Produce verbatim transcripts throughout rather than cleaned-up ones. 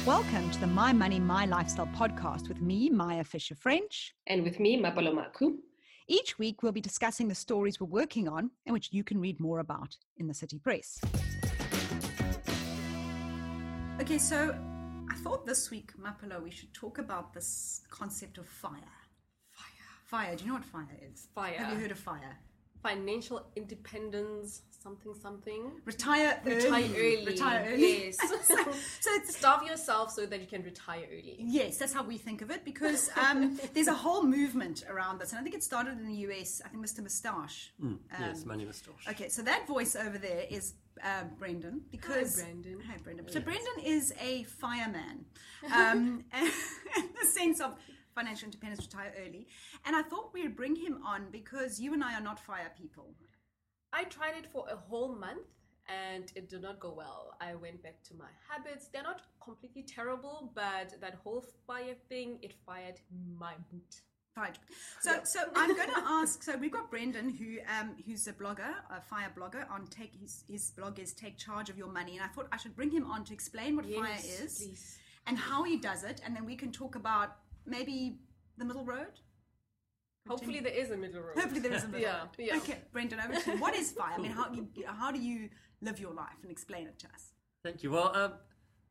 Welcome to the My Money, My Lifestyle podcast with me, Maya Fisher-French. And with me, Mapalo Maku. Each week, we'll be discussing the stories we're working on and which you can read more about in the City Press. Okay, so I thought this week, Mapalo, we should talk about this concept of fire. Fire. Fire. Do you know what fire is? Fire. Have you heard of fire? Financial independence, something, something. Retire early. Retire early. Retire early. Yes. so, so it's, Starve yourself so that you can retire early. Yes, that's how we think of it, because um, there's a whole movement around this. And I think it started in the U S, I think Mister Moustache. Mm, um, yes, Money Moustache. Okay, so that voice over there is uh, Brendan. Because, Hi, Brendan. Hi, Brendan. So Yes. Brendan is a fireman, um, in the sense of financial independence, retire early. And I thought we'd bring him on because you and I are not fire people. I tried it for a whole month and it did not go well. I went back to my habits. They're not completely terrible, but that whole fire thing, it fired my boot. Right. So, Yeah. so I'm going to ask. So we've got Brendan, who um, who's a blogger, a fire blogger. On take his his blog is Take Charge of Your Money, and I thought I should bring him on to explain what fire Yes, is please. and how he does it, and then we can talk about maybe the middle road. Hopefully there is a middle road. Hopefully there is a middle Yeah, road. yeah. Okay, Brendan, over to you. What is fire? I mean, how do you how do you live your life, and explain it to us? Thank you. Well, um,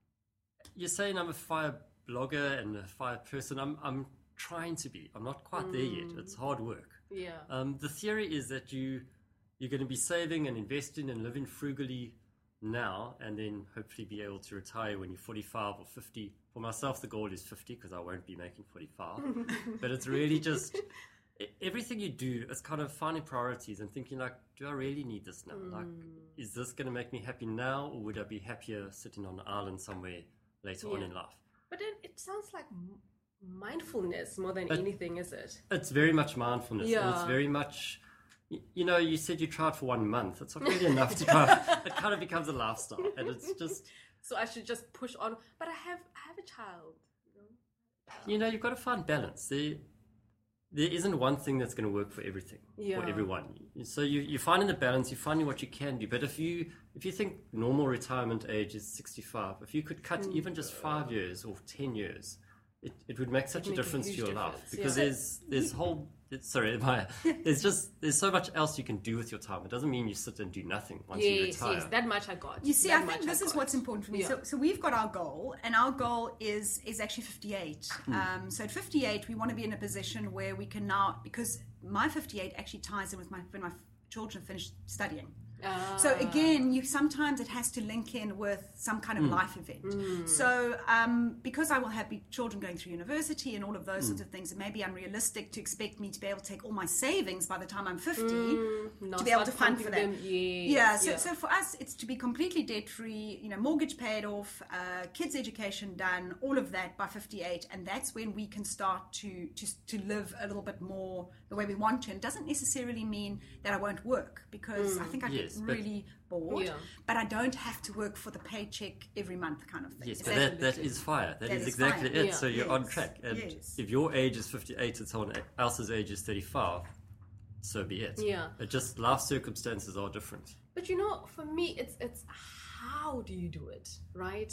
you're saying I'm a fire blogger and a fire person. I'm I'm trying to be. I'm not quite there yet. It's hard work. Yeah. Um, the theory is that you you're going to be saving and investing and living frugally now, and then hopefully be able to retire when you're forty-five or fifty. For myself, the goal is fifty because I won't be making forty-five. But it's really just e- everything you do is kind of finding priorities and thinking like, do I really need this now? Like, is this going to make me happy now, or would I be happier sitting on an island somewhere later on Yeah. in life? But then it sounds like m- mindfulness more than But- anything, is it? It's very much mindfulness. And it's Yeah. very much, y- you know, you said you tried for one month. It's not really enough to try. It kind of becomes a lifestyle, and it's just, So I should just push on. But I have I have a child. You know? you know, you've got to find balance. There, there isn't one thing that's going to work for everything, Yeah. for everyone. So you, you're finding the balance, you're finding what you can do. But if you if you think normal retirement age is sixty-five, if you could cut even just five years or ten years, it, it would make such a make a difference to huge your life. difference, Because yeah. there's there's whole it's, sorry, Maya, there's just there's so much else you can do with your time. It doesn't mean you sit and do nothing once you Yes, retire. yes, that much I got. You see, That I think much this is got. what's important for me. Yeah. So, so we've got our goal, and our goal is is actually fifty-eight. Um, so at fifty-eight, we want to be in a position where we can now, because my fifty-eight actually ties in with my when my children finish studying. Ah. So again, you sometimes it has to link in with some kind of life event. So um, because I will have be children going through university and all of those sorts of things, it may be unrealistic to expect me to be able to take all my savings by the time I'm fifty Now to be able start to fund for that. pumping them, yes, Yeah, so, yeah. so for us, it's to be completely debt free, you know, mortgage paid off, uh, kids' education done, all of that by fifty-eight, and that's when we can start to, to to live a little bit more the way we want to. And it doesn't necessarily mean that I won't work, because I think I Yes, get but- really bored, Yeah. but I don't have to work for the paycheck every month, kind of thing. Yes, Is but that- that, that is fire. That That is is exactly fire. it. Yeah. So you're on Yes, track. And yes. if your age is fifty-eight and someone else's age is thirty-five, so be it. Yeah. It just life circumstances are different. But you know, for me, it's it's how do you do it, right?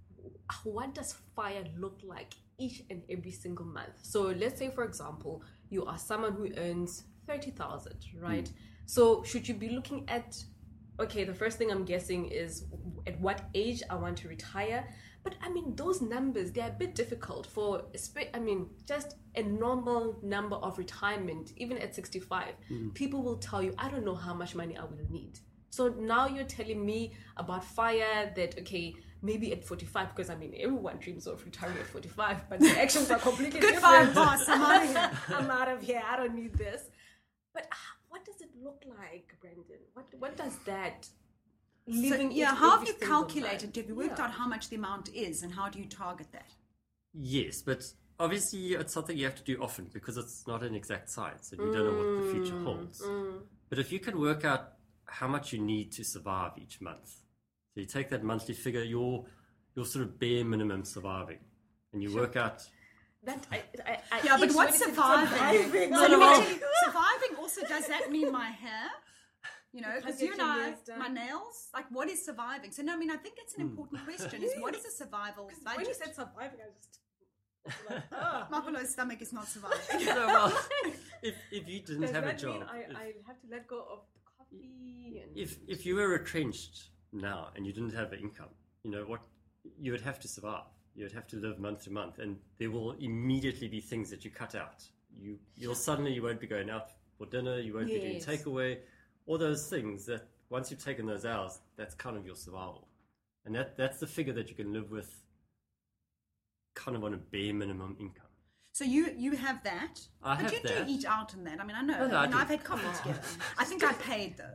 What does fire look like each and every single month? So let's say, for example, you are someone who earns thirty thousand, right? So should you be looking at, okay, the first thing I'm guessing is at what age I want to retire. But I mean, those numbers, they're a bit difficult for, espe- I mean, just a normal number of retirement, even at sixty-five, people will tell you, I don't know how much money I will need. So now you're telling me about fire that, okay, maybe at forty-five, because I mean, everyone dreams of retiring at forty-five, but the actions are completely Good different. fire, boss. I'm out of here. I'm out of here. I don't need this. But uh, what does it look like, Brendan? What what does that So, living? yeah, each how have every you single calculated? month? Have you worked Yeah. out how much the amount is, and how do you target that? Yes, but obviously it's something you have to do often because it's not an exact science and you don't know what the future holds. But if you can work out how much you need to survive each month, so you take that monthly figure, your your sort of bare minimum surviving, and you work out. That I, I, I Yeah, but each what's when it's surviving? surviving. So I let me know. tell you, surviving also, does that mean my hair? You know, You can't because get you and your I, nails done. my nails, like what is surviving? So no, I mean, I think that's an important question: is what is a survival budget? When you said surviving, I just like, oh. Mapolo's stomach is not surviving. No, well, if if you didn't Does have a that job, mean I, if, I have to let go of the coffee? And if if you were retrenched now and you didn't have an income, you know what, you would have to survive. You would have to live month to month, and there will immediately be things that you cut out. You you'll suddenly you won't be going out for dinner. You won't be doing Yes. takeaway. All those things that once you've taken those hours, that's kind of your survival, and that that's the figure that you can live with, kind of on a bare minimum income. So you you have that, I but have you that. do eat out in that. I mean, I know. No, no, I I mean, do. I've had coffee together. I think I paid though.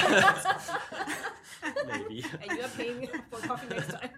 Maybe. and you are paying for coffee next time.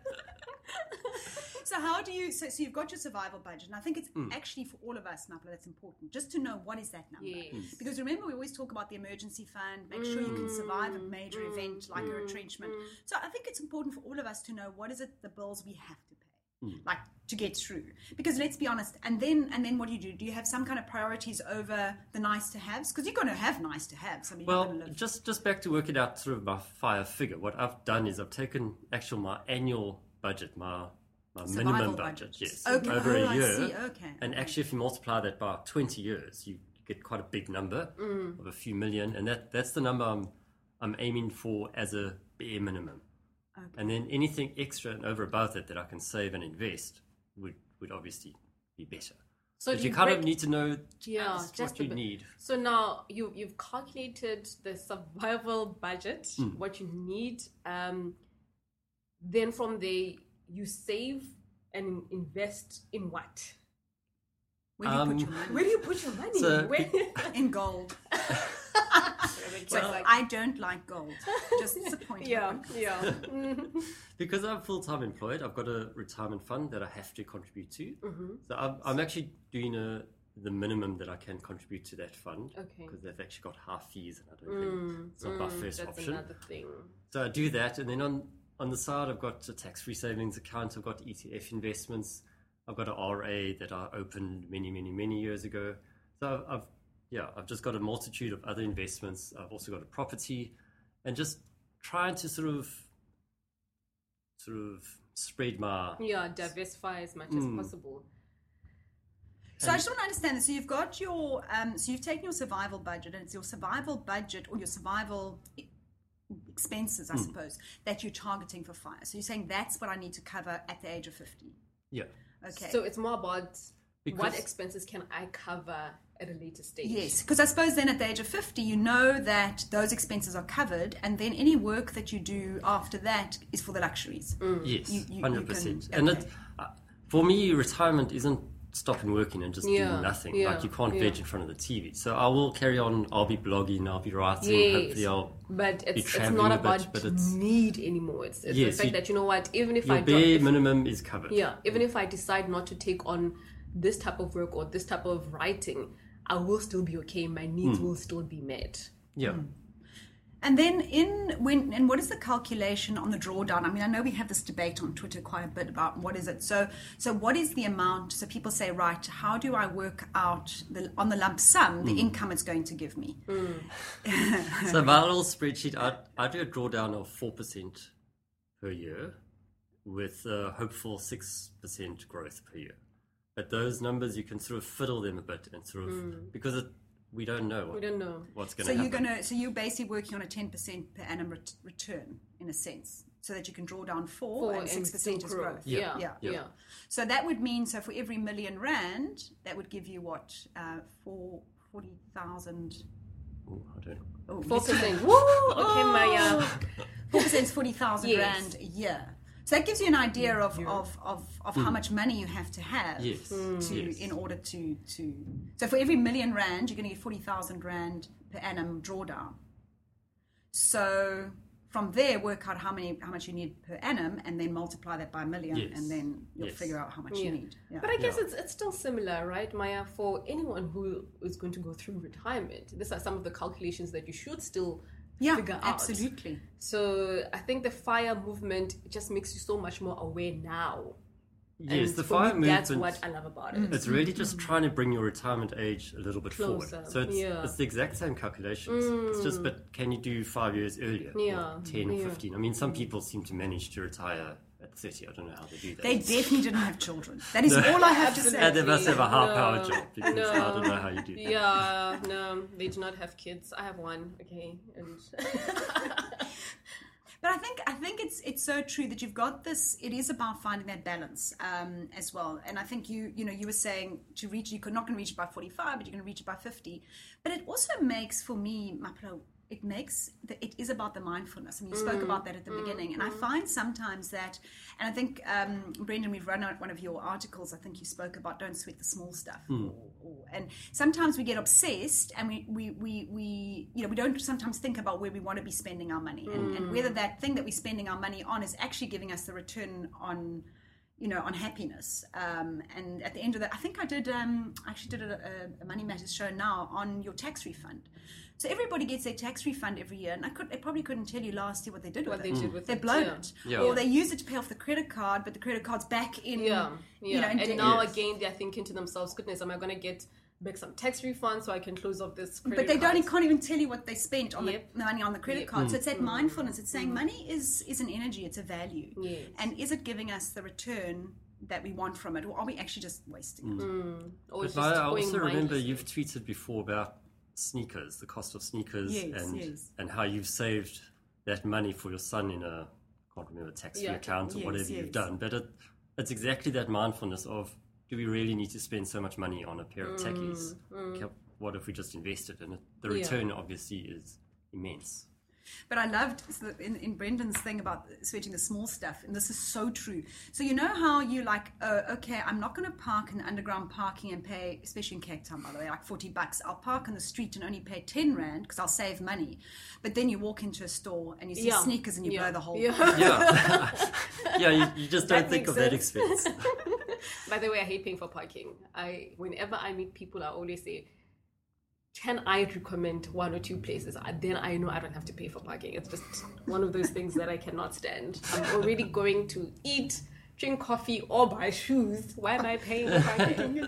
So how do you? So, so you've got your survival budget, and I think it's actually for all of us, Mapolo, that's important, just to know what is that number. Yes. Because remember, we always talk about the emergency fund. Make sure you can survive a major event like a retrenchment. So I think it's important for all of us to know what is it the bills we have to pay, like to get through. Because let's be honest, and then and then what do you do? Do you have some kind of priorities over the nice to haves? Because you're going to have nice to haves. I mean, you're Well, going to live. just just back to working out sort of my fire figure. What I've done is I've taken actual my annual budget, my my Survival minimum budget. budget, yes, Okay. over Oh, a I year. see. Okay. And actually, if you multiply that by twenty years, you get quite a big number of a few million, and that that's the number I'm I'm aiming for as a bare minimum. Okay. And then anything extra and over above that that I can save and invest would would obviously be better. So But do you you kind of break- need to know Yeah, just just what a you bit. need. So now you you've calculated the survival budget, Hmm. what you need. Um, then from there you save and invest in what? Where do you Um, put your money? Where do you put your money? So- Where? In gold. So Well, I don't like gold. Just disappointing. yeah, yeah. Because I'm full-time employed, I've got a retirement fund that I have to contribute to. Mm-hmm. So I'm, I'm actually doing a, the minimum that I can contribute to that fund. Okay. Because they've actually got half fees, and I don't think it's not my first That's option. another thing. So I do that, and then on on the side, I've got a tax-free savings account. I've got E T F investments. I've got an R A that I opened many, many, many years ago. So I've yeah, I've just got a multitude of other investments. I've also got a property, and just trying to sort of sort of spread my Yeah, diversify as much Hmm. as possible. So I just want to understand this. So you've got your, um, so you've taken your survival budget, and it's your survival budget or your survival e- expenses, Hmm. I suppose, that you're targeting for fire. So you're saying that's what I need to cover at the age of fifty. yeah. Okay. So it's more about what Because- expenses can I cover at a later stage. Yes, because I suppose then at the age of fifty, you know that those expenses are covered, and then any work that you do after that is for the luxuries. Yes, You- you- you hundred percent. can- And okay. it, uh, for me, retirement isn't stopping working and just Yeah, doing nothing. yeah, Like you can't yeah. veg in front of the T V. So I will carry on. I'll be blogging. I'll be writing. Yes. Hopefully, I'll. But it's, it's travelling not a bit, about but it's- need anymore. It's, it's Yes, the fact you- that, you know what, even if Your I bare don't, if- minimum is covered. yeah, even if I decide not to take on this type of work or this type of writing, I will still be okay. My needs Hmm. will still be met. Yeah. And then in when and what is the calculation on the drawdown? I mean, I know we have this debate on Twitter quite a bit about what is it. So so what is the amount? So people say, right, how do I work out the on the lump sum the income it's going to give me? So my little spreadsheet, I, I do a drawdown of four percent per year with a hopeful six percent growth per year. But those numbers, you can sort of fiddle them a bit and sort of, because it, we don't know We what, don't know. what's going So to you're happen. gonna so you're basically working on a ten percent per annum ret- return in a sense, so that you can draw down four, Four and and six still percent is grow. growth. Yeah, yeah. yeah. Yeah. So that would mean so for every million rand, that would give you what uh, four forty thousand. Ooh, I don't know. Oh, Four percent. Woo! Okay, Maya. Four percent is forty thousand Yes. rand a year. So that gives you an idea of of, of, of how much money you have to have Yes. to Yes. in order to to. So for every million rand, you're going to get forty thousand rand per annum drawdown. So from there, work out how many how much you need per annum, and then multiply that by a million, Yes. and then you'll Yes. figure out how much Yeah. you need. Yeah. But I guess Yeah. it's it's still similar, right, Maya? For anyone who is going to go through retirement, these are some of the calculations that you should still yeah, figure out. absolutely. So I think the FIRE movement just makes you so much more aware now. Yes, And the for FIRE me, that's movement- what I love about it. It's really just trying to bring your retirement age a little bit Closer, forward. So it's, yeah. it's the exact same calculations. It's just, but can you do five years earlier? Yeah, Or ten, yeah. fifteen? I mean, some people seem to manage to retire at thirty. I don't know how they do that. They definitely didn't have children. That is all I have to say. And they must have a high-powered No, job because no. I don't know how you do that. Yeah, no, they do not have kids. I have one, okay, and But I think I think it's it's so true that you've got this. It is about finding that balance um, as well. And I think you you know you were saying to reach, you're not going to reach it by forty-five, but you're going to reach it by fifty. But it also makes for me, Mapelo, it makes the, it is about the mindfulness. I mean, you spoke about that at the beginning, and I find sometimes that, and I think um, Brendan, we've run out one of your articles. I think you spoke about don't sweat the small stuff, or, or, and sometimes we get obsessed, and we, we we we you know we don't sometimes think about where we want to be spending our money, and, and whether that thing that we're spending our money on is actually giving us the return on. You know, on happiness. Um, and at the end of that, I think I did, um, I actually did a, a Money Matters show now on your tax refund. So everybody gets their tax refund every year, and I could, I probably couldn't tell you last year what they did what with they it. did with They it. blown yeah. it, Yeah. or they use it to pay off the credit card, but the credit card's back in. Yeah, yeah. You know, in and debt. now Yes. again, they're thinking to themselves, "Goodness, am I going to get back some tax refund so I can close off this credit But they card?" don't can't even tell you what they spent on Yep. the, the money on the credit Yep. card. So it's that mindfulness. It's saying money is is an energy. It's a value. Yes. And is it giving us the return that we want from it, or are we actually just wasting it? Or it's But just I going also remember mindlessly. you've tweeted before about sneakers, the cost of sneakers, Yes, and yes. and how you've saved that money for your son in a I can't remember tax-free Yeah. account or Yes, whatever yes. you've done. But it, it's exactly that mindfulness of do we really need to spend so much money on a pair of tackies? Ca- What if we just invested in it? The Mm, Yeah. return obviously is immense. But I loved in, in Brendan's thing about sweating the small stuff, and this is so true. So you know how you like, oh, okay, I'm not going to park in underground parking and pay, especially in Cape Town, by the way, like forty bucks. I'll park on the street and only pay ten rand because I'll save money. But then you walk into a store and you see Yeah. sneakers and you yeah. blow the whole. Yeah. Yeah, yeah. You, you just don't That think makes of that sense. expense. By the way, I hate paying for parking. I whenever I meet people, I always say, "Can I recommend one or two places?" I- Then I know I don't have to pay for parking. It's just one of those things that I cannot stand. I'm already going to eat, drink coffee, or buy shoes. Why am I paying for parking?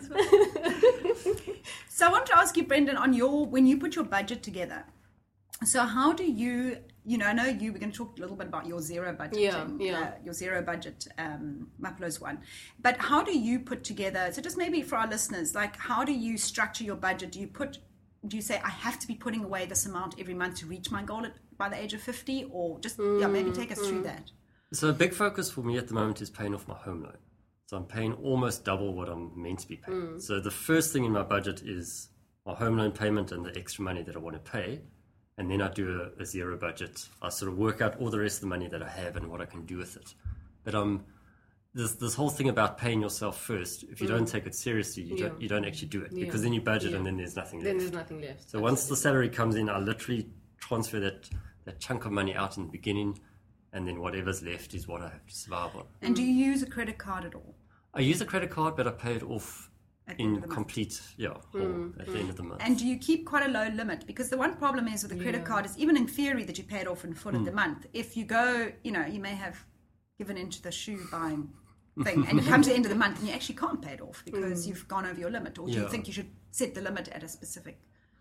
So I want to ask you, Brendan, on your when you put your budget together. So how do you, you know, I know you, we're going to talk a little bit about your zero budget, Yeah, yeah. Uh, your zero budget, um, Mapelo's one. But how do you put together, so just maybe for our listeners, like how do you structure your budget? Do you put, do you say, I have to be putting away this amount every month to reach my goal at, by the age of fifty? Or just, yeah, maybe take us through that. So a big focus for me at the moment is paying off my home loan. So I'm paying almost double what I'm meant to be paying. So the first thing in my budget is my home loan payment and the extra money that I want to pay. And then I do a, a zero budget. I sort of work out all the rest of the money that I have and what I can do with it. But um, this this whole thing about paying yourself first, if you don't take it seriously, you Yeah. don't you don't actually do it Yeah. because then you budget Yeah. and then there's nothing Then left. there's nothing left. So once the salary comes in, I literally transfer that, that chunk of money out in the beginning, and then whatever's left is what I have to survive on. And do you use a credit card at all? I use a credit card, but I pay it off At the end in of the month? complete, yeah, whole at the end of the month. And do you keep quite a low limit? Because the one problem is with a credit Yeah. card is even in theory that you pay it off in full Hmm. of the month. If you go, you know, you may have given into the shoe buying thing and it comes to the end of the month and you actually can't pay it off because you've gone over your limit. Or do you Yeah. think you should set the limit at a specific?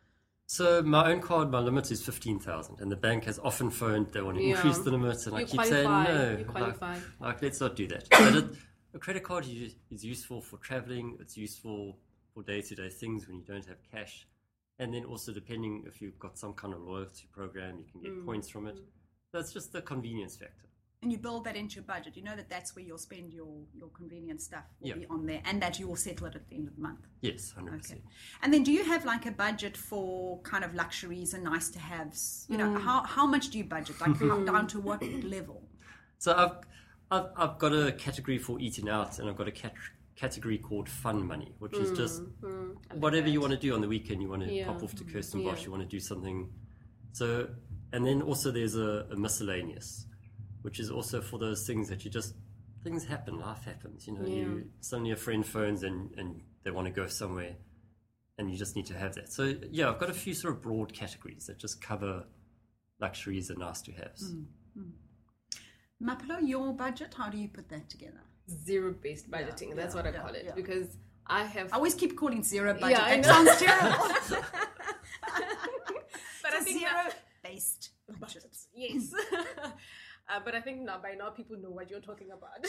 So my own card, my limit is fifteen thousand, and the bank has often phoned they want to Yeah. increase the limit, and I You keep qualify, saying no. you like- qualify. Like, let's not do that. But it, a credit card is, is useful for traveling. It's useful for day-to-day things when you don't have cash, and then also depending if you've got some kind of loyalty program, you can get Mm. points from it. So it's just the convenience factor. And you build that into your budget. You know that that's where you'll spend your, your convenient stuff will Yeah. be on there and that you will settle it at the end of the month. Yes, hundred Okay. percent. And then do you have like a budget for kind of luxuries and nice to haves? You know, Mm. how, how much do you budget? Like how, down to what level? So I've, I've I've got a category for eating out, and I've got a cat- category called fun money, which is just whatever you want to do on the weekend. You want to Yeah. pop off to Kirstenbosch, Yeah. you want to do something. So, and then also there's a, a miscellaneous, which is also for those things that you just things happen, life happens. You know, you suddenly a friend phones and and they want to go somewhere, and you just need to have that. So yeah, I've got a few sort of broad categories that just cover luxuries and nice to haves. Mapelo, your budget, how do you put that together? zero-based budgeting. Yeah, That's yeah, what I yeah, call it yeah. because I have. I always keep calling it zero budget. Yeah, I that know. sounds terrible. but I think that- zero-based budget. Yes. uh, but I think now by now people know what you're talking about.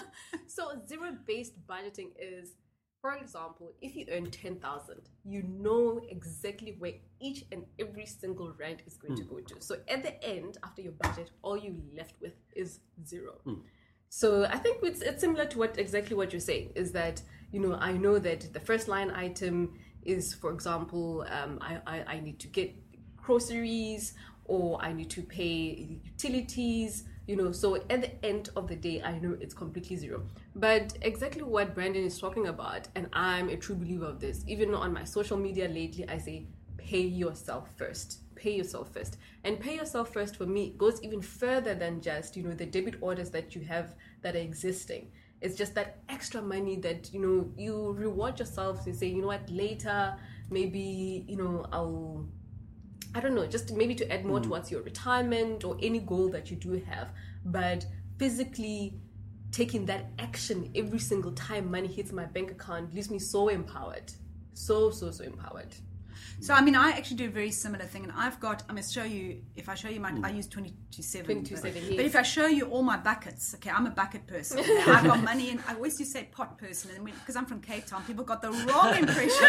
So zero-based budgeting is, for example, if you earn ten thousand, you know exactly where each and every single rand is going mm. to go to. So at the end, after your budget, all you're left with is zero. Mm. So I think it's it's similar to what exactly what you're saying is that, you know, I know that the first line item is, for example, um, I, I, I need to get groceries or I need to pay utilities, you know, so at the end of the day, I know it's completely zero. But exactly what Brandon is talking about, and I'm a true believer of this, even on my social media lately, I say, pay yourself first. Pay yourself first. And pay yourself first for me goes even further than just, you know, the debit orders that you have that are existing. It's just that extra money that, you know, you reward yourself and say, you know what, later, maybe, you know, I'll, I don't know, just maybe to add more mm. towards your retirement or any goal that you do have. But physically taking that action every single time money hits my bank account leaves me so empowered. So, so, so empowered. So, I mean, I actually do a very similar thing, and I've got, I must show you, if I show you my, mm. I use twenty-two seven. twenty-two seven, yes. But if I show you all my buckets, okay, I'm a bucket person. I've got money, and I always used to say pot person, and because I'm from Cape Town, people got the wrong impression.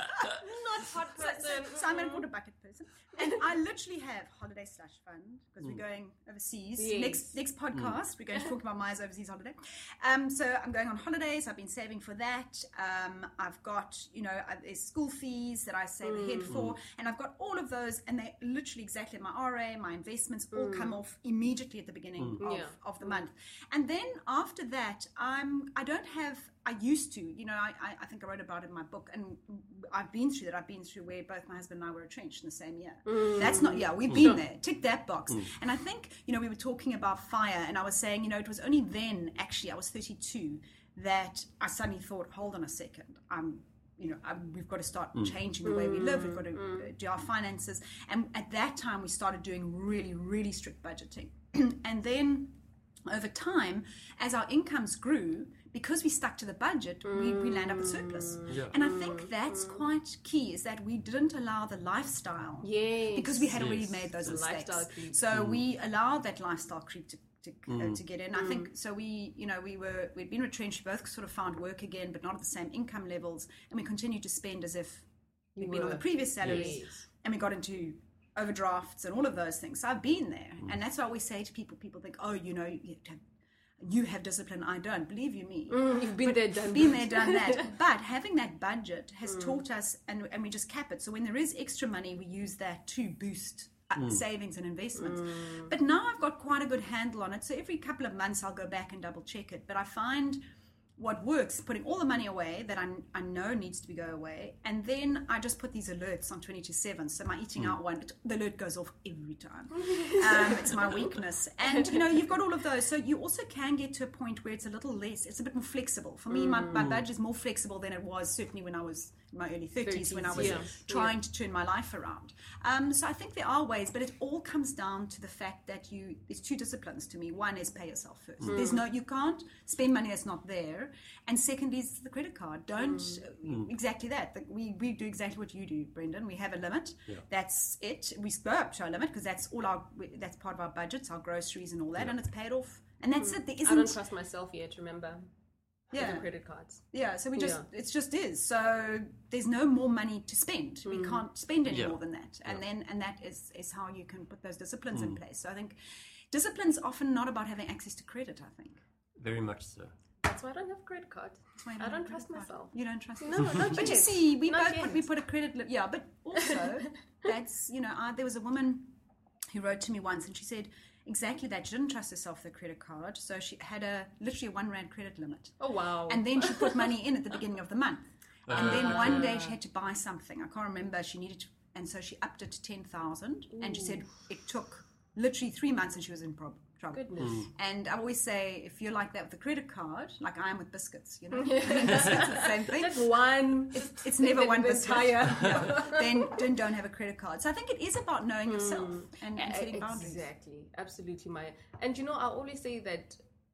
Not pot person. So, so, so I'm going to call it a bucket person. And I literally have holiday slash fund, because mm. we're going overseas. Yes. Next next podcast, mm. we're going to talk about Maya's overseas holiday. Um, so I'm going on holidays. I've been saving for that. Um, I've got, you know, uh, there's school fees that I save mm. ahead for. And I've got all of those, and they literally exactly my R A, my investments all mm. come off immediately at the beginning mm. of, yeah. of the month. And then after that, I'm, I don't have, I used to, you know, I, I, I think I wrote about it in my book, and I've been through that. I've been through where both my husband and I were retrenched in the same year. Mm. That's not, yeah, we've been sure. there. Tick that box. Mm. And I think, you know, we were talking about fire, and I was saying, you know, it was only then, actually, I was thirty-two, that I suddenly thought, hold on a second, I'm, you know, I'm, we've got to start mm. changing the way we live. We've got to mm. do our finances. And at that time, we started doing really, really strict budgeting. And then over time, as our incomes grew, because we stuck to the budget, mm. we, we land up with surplus. Yeah. And I think that's mm. quite key, is that we didn't allow the lifestyle. Yes. Because we had yes. already made those the mistakes. Creep. So mm. we allowed that lifestyle creep to to, mm. uh, to get in. Mm. I think, so we, you know, we were, we'd been retrenched, both sort of found work again, but not at the same income levels. And we continued to spend as if we'd you been were. on the previous salaries. Yes. And we got into overdrafts and all of those things. So I've been there. Mm. And that's why we say to people, people think, oh, you know, you have, you have discipline, I don't. Believe you me. Mm, you've been but there, done been that. there, done that. But having that budget has mm. taught us, and, and we just cap it. So when there is extra money, we use that to boost Mm. savings and investments. Mm. But now I've got quite a good handle on it. So every couple of months I'll go back and double check it. But I find what works, putting all the money away that I, I know needs to be go away. And then I just put these alerts on twenty-two seven. So my eating mm. out one, the alert goes off every time. um, it's my weakness. And, you know, you've got all of those. So you also can get to a point where it's a little less, it's a bit more flexible. For me, mm. my, my budget is more flexible than it was certainly when I was in my early thirties, thirties when I was yeah. trying yeah. to turn my life around. Um, so I think there are ways, but it all comes down to the fact that you, there's two disciplines to me. One is pay yourself first. Mm. There's no, you can't spend money that's not there. And second is the credit card. Don't, mm. exactly that. We, we do exactly what you do, Brendan. We have a limit. Yeah. That's it. We go up to our limit because that's all our, that's part of our budgets, our groceries and all that, yeah. and it's paid off. And that's mm. it. There isn't, I don't trust myself yet, remember? Yeah, the credit cards. Yeah, so we just yeah. it just is. So there's no more money to spend. Mm. We can't spend any yeah. more than that. And yeah. then and that is is how you can put those disciplines mm. in place. So I think discipline's often not about having access to credit, I think. Very much so. That's why I don't have a credit card. I don't, don't trust myself. You don't trust no, yourself. not But yet. you see, we not both yet. put we put a credit li- yeah, but also that's, you know, I, there was a woman who wrote to me once and she said exactly that. She didn't trust herself with a credit card, so she had a literally a one rand credit limit. Oh wow! And then she put money in at the beginning of the month, and uh, then one day she had to buy something. I can't remember. She needed to, and so she upped it to ten thousand. And she said it took literally three months, and she was in problem. Trouble. Goodness. Mm. And I always say, if you're like that with a credit card, like I am with biscuits, you know, I mean, biscuits are the same thing. Just one. It's, it's never one the biscuit. entire. Yeah. Then, then don't have a credit card. So I think it is about knowing yourself mm. and, and setting boundaries. Exactly, absolutely, Maya. And you know, I always say that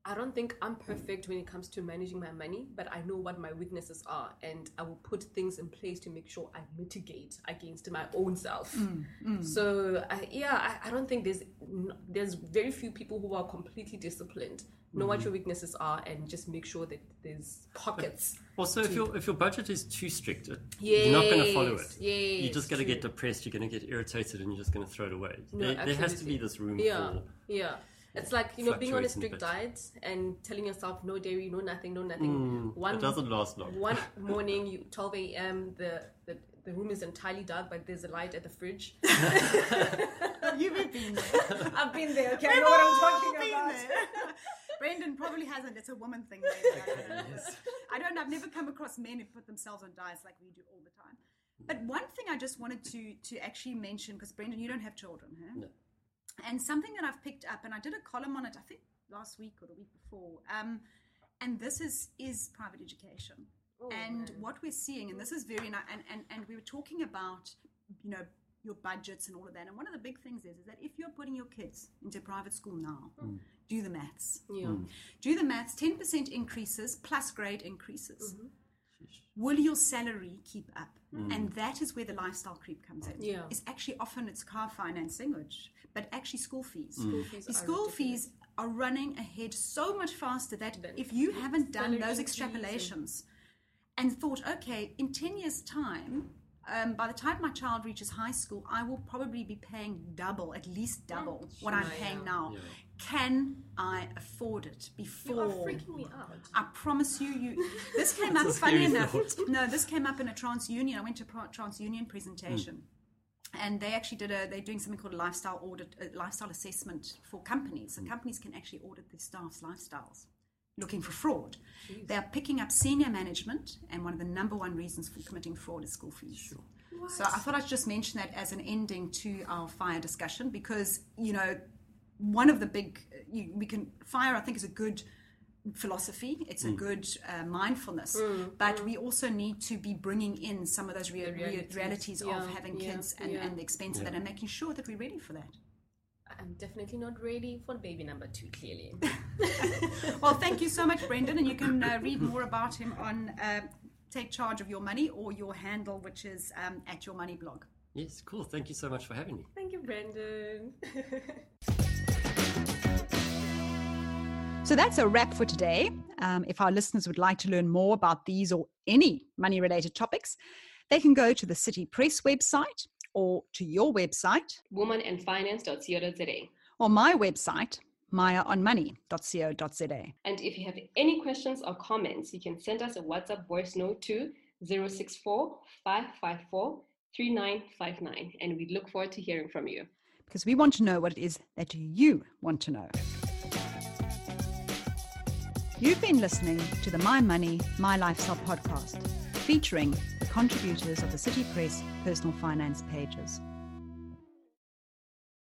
I don't think I'm perfect when it comes to managing my money, but I know what my weaknesses are, and I will put things in place to make sure I mitigate against my own self. Mm, mm. So I, yeah, I, I don't think there's there's very few people who are completely disciplined. Know mm-hmm. what your weaknesses are, and just make sure that there's pockets. Also, to... if your if your budget is too strict, yes, you're not going to follow it. Yes, you're just going to get depressed. You're going to get irritated, and you're just going to throw it away. No, there, there has to be this room yeah, for yeah. It's like, you know, being on a strict diet and telling yourself no dairy, no nothing, no nothing. Mm, one, it doesn't last long. One morning, you twelve a.m., the, the the room is entirely dark, but there's a light at the fridge. You've been there. I've been there. Okay, I know what I'm talking about. Brendan probably hasn't. It's a woman thing. Maybe. I don't know. Yes. I don't. I've never come across men who put themselves on diets like we do all the time. But one thing I just wanted to to actually mention, because Brendan, you don't have children, huh? No. And something that I've picked up, and I did a column on it, I think last week or the week before, um, and this is is private education. Oh, and man. What we're seeing, and this is very nice, and, and, and we were talking about, you know, your budgets and all of that. And one of the big things is, is that if you're putting your kids into private school now, mm. do the maths. Yeah. Mm. Do the maths, ten percent increases plus grade increases. Mm-hmm. Will your salary keep up? Mm. And that is where the lifestyle creep comes in. Yeah. It's actually often it's car financing, which, but actually school fees. Mm. School fees, the school fees are running ahead so much faster that then if you haven't done those extrapolations and, and thought, okay, in ten years' time, um, by the time my child reaches high school, I will probably be paying double, at least double yeah. what I'm paying yeah. now. Yeah. Can I afford it before? You are freaking me out. I promise you, you. This came up, funny enough. Thought. No, this came up in a TransUnion. I went to a TransUnion presentation. Mm. And they actually did a, they're doing something called a lifestyle audit, a lifestyle assessment for companies. So mm. companies can actually audit their staff's lifestyles, looking for fraud. Jeez. They are picking up senior management, and one of the number one reasons for committing fraud is school fees. Sure. What? So I thought I'd just mention that as an ending to our FIRE discussion, because, you know, one of the big, you, we can, FIRE I think is a good philosophy, it's mm. a good uh, mindfulness, mm. but mm. we also need to be bringing in some of those rea- realities, realities yeah. of having yeah. kids and, yeah. and the expense yeah. of that, and making sure that we're ready for that. I'm definitely not ready for baby number two, clearly. Well, thank you so much, Brendan, and you can uh, read more about him on uh, Take Charge of Your Money, or your handle, which is um, at Your Money blog. Yes, cool. Thank you so much for having me. Thank you, Brendan. So that's a wrap for today. Um, if our listeners would like to learn more about these or any money-related topics, they can go to the City Press website or to your website, woman and finance dot co dot za, or my website, maya on money dot co dot za. And if you have any questions or comments, you can send us a WhatsApp voice note to zero six four, five five four, three nine five nine, and we look forward to hearing from you. Because we want to know what it is that you want to know. You've been listening to the My Money, My Lifestyle podcast, featuring the contributors of the City Press personal finance pages.